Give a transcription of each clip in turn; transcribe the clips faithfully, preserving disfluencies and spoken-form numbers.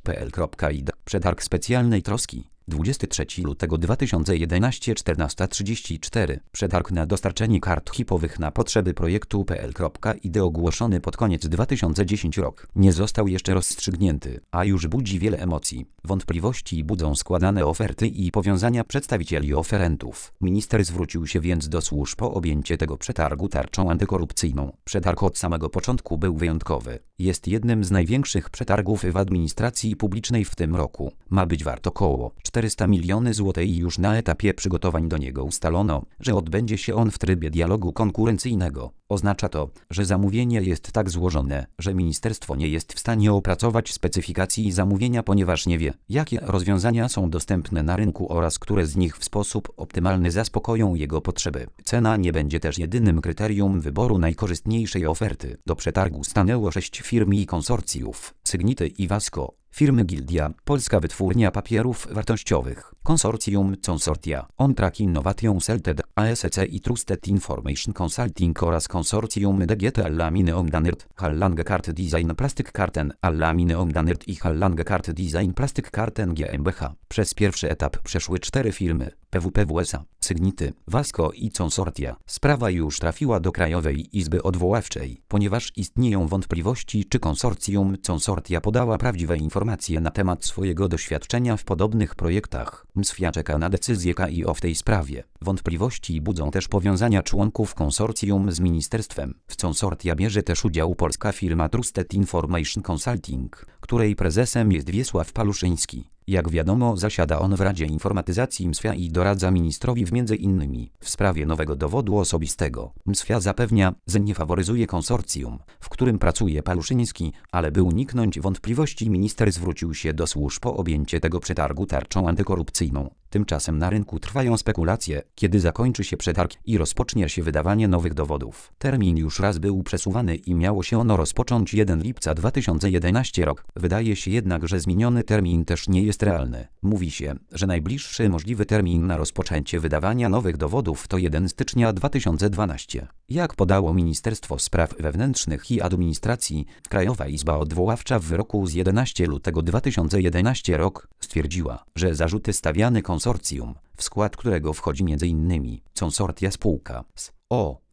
p l kropka i d. Przetarg specjalnej troski. dwudziestego trzeciego lutego dwa tysiące jedenastego czternasta trzydzieści cztery. Przetarg na dostarczenie kart chipowych na potrzeby projektu p l kropka i d ogłoszony pod koniec dwa tysiące dziesiątego rok nie został jeszcze rozstrzygnięty, a już budzi wiele emocji. Wątpliwości budzą składane oferty i powiązania przedstawicieli oferentów. Minister zwrócił się więc do służb o objęcie tego przetargu tarczą antykorupcyjną. Przetarg od samego początku był wyjątkowy. Jest jednym z największych przetargów w administracji publicznej w tym roku. Ma być wart około czterysta milionów złotych i już na etapie przygotowań do niego ustalono, że odbędzie się on w trybie dialogu konkurencyjnego. Oznacza to, że zamówienie jest tak złożone, że ministerstwo nie jest w stanie opracować specyfikacji zamówienia, ponieważ nie wie, jakie rozwiązania są dostępne na rynku oraz które z nich w sposób optymalny zaspokoją jego potrzeby. Cena nie będzie też jedynym kryterium wyboru najkorzystniejszej oferty. Do przetargu stanęło sześć firm i konsorcjów: Sygnity i Wasco, firmy Gildia, Polska Wytwórnia Papierów Wartościowych, konsorcjum Consortia, OnTrack Innovations Ltd, A S C i Trusted Information Consulting oraz konsorcjum D G T Allamine Omdanert, Hallange Kart Design Plastic Karten, Allamine Omdanert i Hallange Kart Design Plastic Karten GmbH. Przez pierwszy etap przeszły cztery firmy: P W P W S A, Sygnity, Wasco i Consortia. Sprawa już trafiła do Krajowej Izby Odwoławczej, ponieważ istnieją wątpliwości, czy konsorcjum Consortia podała prawdziwe informacje na temat swojego doświadczenia w podobnych projektach. M S F I A czeka na decyzję K I O w tej sprawie. Wątpliwości budzą też powiązania członków konsorcjum z ministerstwem. W Consortia bierze też udział polska firma Trusted Information Consulting, której prezesem jest Wiesław Paluszyński. Jak wiadomo, zasiada on w Radzie Informatyzacji M S F I A i doradza ministrowi w między innymi w sprawie nowego dowodu osobistego. M S F I A zapewnia, że nie faworyzuje konsorcjum, w którym pracuje Paluszyński, ale by uniknąć wątpliwości, minister zwrócił się do służb o objęcie tego przetargu tarczą antykorupcyjną. Tymczasem na rynku trwają spekulacje, kiedy zakończy się przetarg i rozpocznie się wydawanie nowych dowodów. Termin już raz był przesuwany i miało się ono rozpocząć pierwszego lipca dwa tysiące jedenastego rok. Wydaje się jednak, że zmieniony termin też nie jest realny. Mówi się, że najbliższy możliwy termin na rozpoczęcie wydawania nowych dowodów to pierwszego stycznia dwa tysiące dwunastego. Jak podało Ministerstwo Spraw Wewnętrznych i Administracji, Krajowa Izba Odwoławcza w wyroku z jedenastego lutego dwa tysiące jedenastego rok stwierdziła, że zarzuty stawiane konsorcjum, w skład którego wchodzi między innymi Consortia spółka z O.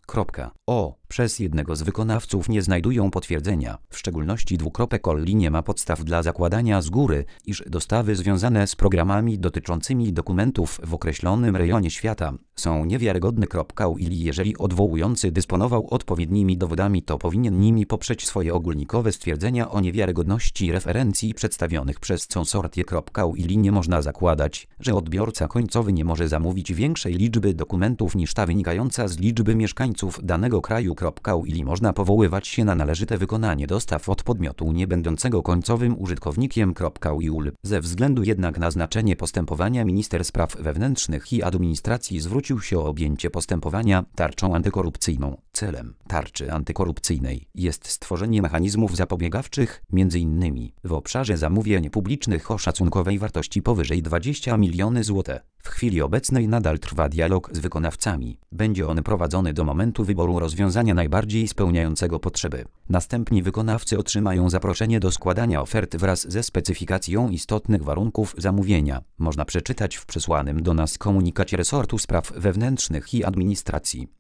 O. przez jednego z wykonawców nie znajdują potwierdzenia, w szczególności dwukropek Olli nie ma podstaw dla zakładania z góry, iż dostawy związane z programami dotyczącymi dokumentów w określonym rejonie świata są niewiarygodne. Uli jeżeli odwołujący dysponował odpowiednimi dowodami, to powinien nimi poprzeć swoje ogólnikowe stwierdzenia o niewiarygodności referencji przedstawionych przez Consortię. Uli nie można zakładać, że odbiorca końcowy nie może zamówić większej liczby dokumentów niż ta wynikająca z liczby mieszkańców danego kraju. Uli można powoływać się na należyte wykonanie dostaw od podmiotu nie będącego końcowym użytkownikiem. Ul. Ze względu jednak na znaczenie postępowania, minister spraw wewnętrznych i administracji zwrócił się o objęcie postępowania tarczą antykorupcyjną. Celem tarczy antykorupcyjnej jest stworzenie mechanizmów zapobiegawczych, między innymi w obszarze zamówień publicznych o szacunkowej wartości powyżej dwudziestu milionów złotych. W chwili obecnej nadal trwa dialog z wykonawcami. Będzie on prowadzony do momentu wyboru rozwiązania najbardziej spełniającego potrzeby. Następnie wykonawcy otrzymają zaproszenie do składania ofert wraz ze specyfikacją istotnych warunków zamówienia. Można przeczytać w przesłanym do nas komunikacie resortu spraw wewnętrznych i administracji.